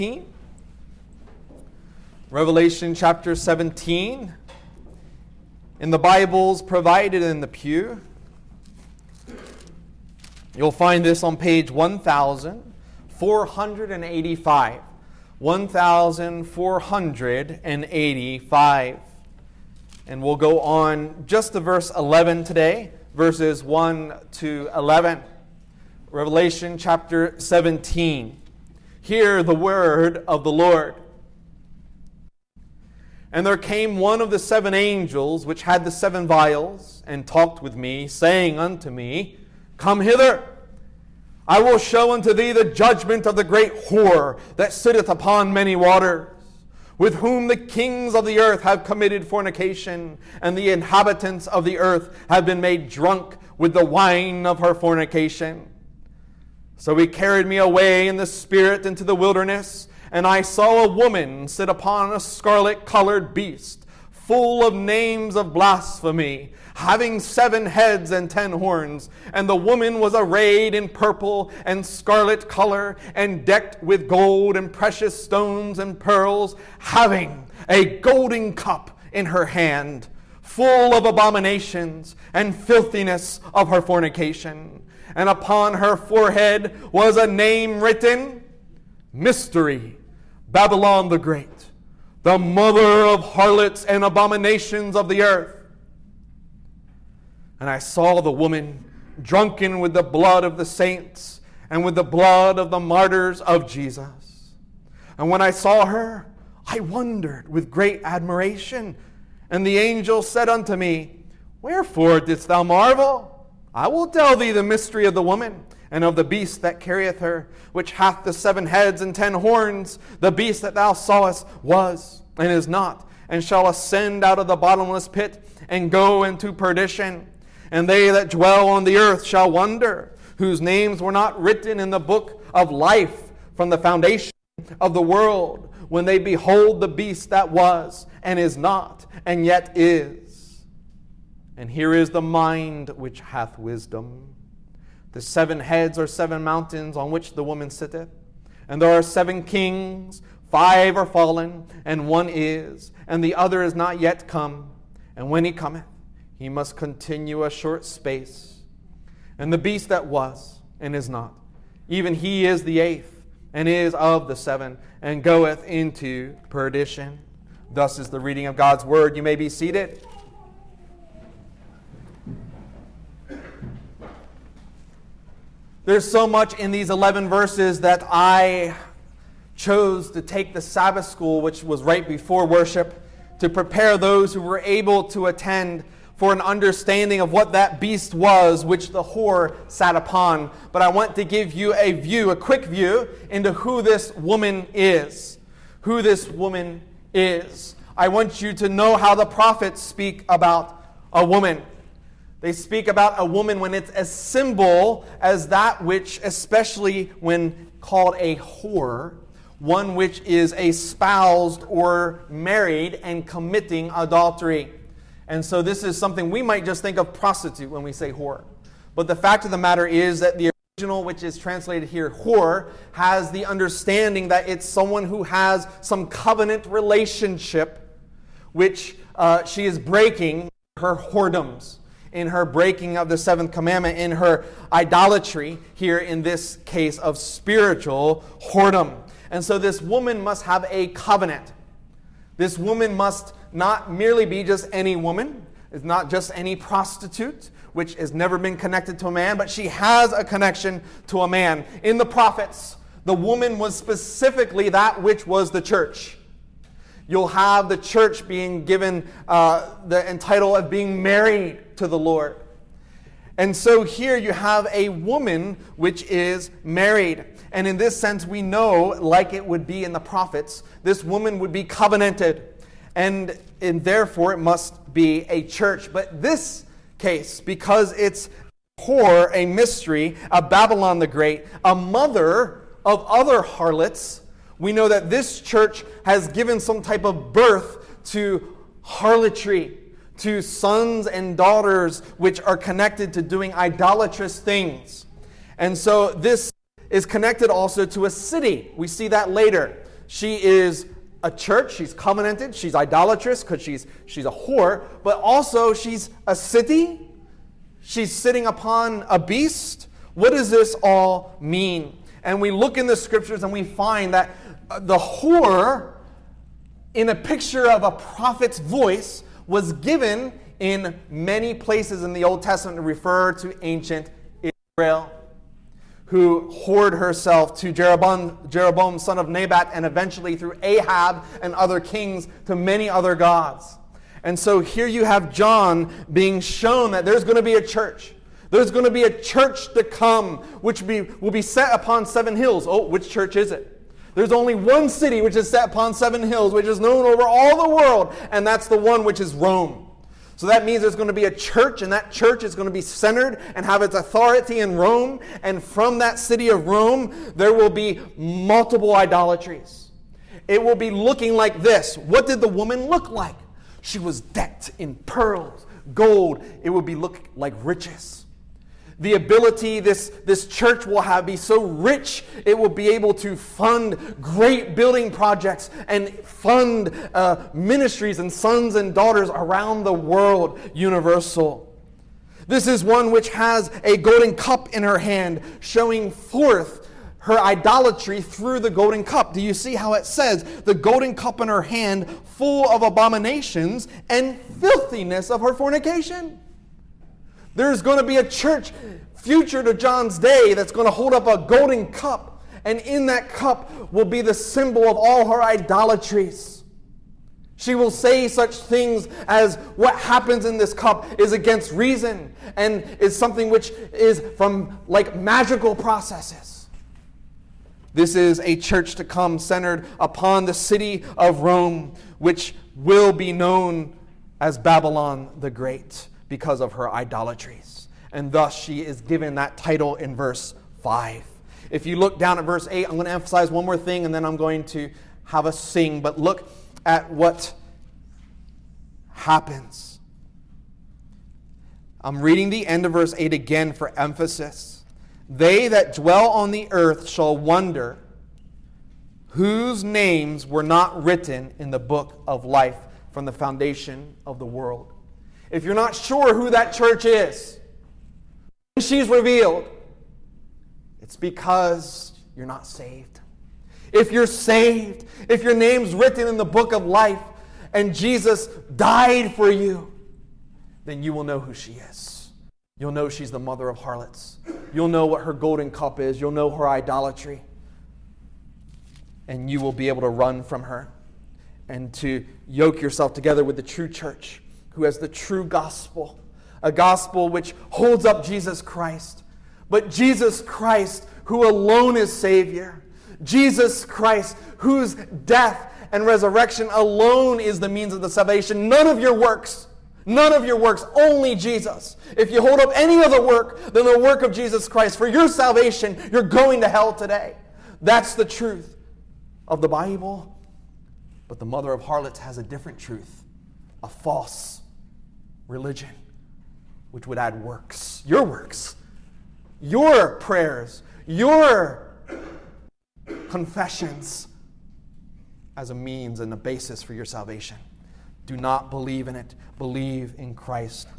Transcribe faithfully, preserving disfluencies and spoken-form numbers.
Revelation chapter seventeen. In the Bibles provided in the pew, you'll find this on page one thousand four hundred eighty-five. one thousand four hundred eighty-five. And we'll go on just to verse eleven today, verses one to eleven. Revelation chapter seventeen. Hear the word of the Lord. And there came one of the seven angels which had the seven vials, and talked with me, saying unto me, Come hither, I will show unto thee the judgment of the great whore that sitteth upon many waters, with whom the kings of the earth have committed fornication, and the inhabitants of the earth have been made drunk with the wine of her fornication. So he carried me away in the spirit into the wilderness, and I saw a woman sit upon a scarlet-colored beast, full of names of blasphemy, having seven heads and ten horns. And the woman was arrayed in purple and scarlet color, and decked with gold and precious stones and pearls, having a golden cup in her hand, full of abominations and filthiness of her fornication. And upon her forehead was a name written, Mystery, Babylon the Great, the mother of harlots and abominations of the earth. And I saw the woman drunken with the blood of the saints and with the blood of the martyrs of Jesus. And when I saw her, I wondered with great admiration. And the angel said unto me, Wherefore didst thou marvel? I will tell thee the mystery of the woman, and of the beast that carrieth her, which hath the seven heads and ten horns. The beast that thou sawest was, and is not, and shall ascend out of the bottomless pit, and go into perdition. And they that dwell on the earth shall wonder, whose names were not written in the book of life from the foundation of the world, when they behold the beast that was, and is not, and yet is. And here is the mind which hath wisdom. The seven heads are seven mountains on which the woman sitteth. And there are seven kings, five are fallen, and one is, and the other is not yet come. And when he cometh, he must continue a short space. And the beast that was, and is not, even he is the eighth, and is of the seven, and goeth into perdition. Thus is the reading of God's word. You may be seated. There's so much in these eleven verses that I chose to take the Sabbath school, which was right before worship, to prepare those who were able to attend for an understanding of what that beast was, which the whore sat upon. But I want to give you a view, a quick view, into who this woman is. Who this woman is. I want you to know how the prophets speak about a woman. They speak about a woman when it's a symbol as that which, especially when called a whore, one which is espoused or married and committing adultery. And so this is something we might just think of prostitute when we say whore. But the fact of the matter is that the original, which is translated here, whore, has the understanding that it's someone who has some covenant relationship which uh, she is breaking her whoredoms, in her breaking of the seventh commandment, in her idolatry, here in this case of spiritual whoredom. And so this woman must have a covenant. This woman must not merely be just any woman. It's not just any prostitute, which has never been connected to a man, but she has a connection to a man. In the prophets, the woman was specifically that which was the church. You'll have the church being given uh, the title of being married to the Lord. And so here you have a woman which is married. And in this sense, we know, like it would be in the prophets, this woman would be covenanted. And, and therefore, it must be a church. But this case, because it's whore, a mystery, a Babylon the Great, a mother of other harlots, we know that this church has given some type of birth to harlotry, to sons and daughters which are connected to doing idolatrous things. And so this is connected also to a city. We see that later. She is a church. She's covenanted. She's idolatrous because she's, she's a whore. But also she's a city. She's sitting upon a beast. What does this all mean? And we look in the scriptures and we find that the whore, in a picture of a prophet's voice, was given in many places in the Old Testament to refer to ancient Israel, who whored herself to Jeroboam, Jeroboam, son of Nebat, and eventually through Ahab and other kings to many other gods. And so here you have John being shown that there's going to be a church. There's going to be a church to come, which be, will be set upon seven hills. Oh, which church is it? There's only one city which is set upon seven hills, which is known over all the world, and that's the one which is Rome. So that means there's going to be a church, and that church is going to be centered and have its authority in Rome. And from that city of Rome, there will be multiple idolatries. It will be looking like this. What did the woman look like? She was decked in pearls, gold. It would be look like riches. The ability this, this church will have be so rich, it will be able to fund great building projects and fund uh, ministries and sons and daughters around the world, universal. This is one which has a golden cup in her hand, showing forth her idolatry through the golden cup. Do you see how it says, the golden cup in her hand, full of abominations and filthiness of her fornication? There's going to be a church future to John's day that's going to hold up a golden cup, and in that cup will be the symbol of all her idolatries. She will say such things as, what happens in this cup is against reason and is something which is from like magical processes. This is a church to come centered upon the city of Rome, which will be known as Babylon the Great, because of her idolatries. And thus she is given that title in verse five. If you look down at verse eight, I'm going to emphasize one more thing and then I'm going to have us sing. But look at what happens. I'm reading the end of verse eight again for emphasis. They that dwell on the earth shall wonder, whose names were not written in the book of life from the foundation of the world. If you're not sure who that church is, when she's revealed, it's because you're not saved. If you're saved, if your name's written in the book of life, and Jesus died for you, then you will know who she is. You'll know she's the mother of harlots. You'll know what her golden cup is. You'll know her idolatry. And you will be able to run from her and to yoke yourself together with the true church, who has the true gospel, a gospel which holds up Jesus Christ. But Jesus Christ, who alone is Savior. Jesus Christ, whose death and resurrection alone is the means of the salvation. None of your works. None of your works. Only Jesus. If you hold up any other work than the work of Jesus Christ for your salvation, you're going to hell today. That's the truth of the Bible. But the mother of harlots has a different truth. A false religion, which would add works. Your works. Your prayers. Your confessions as a means and a basis for your salvation. Do not believe in it. Believe in Christ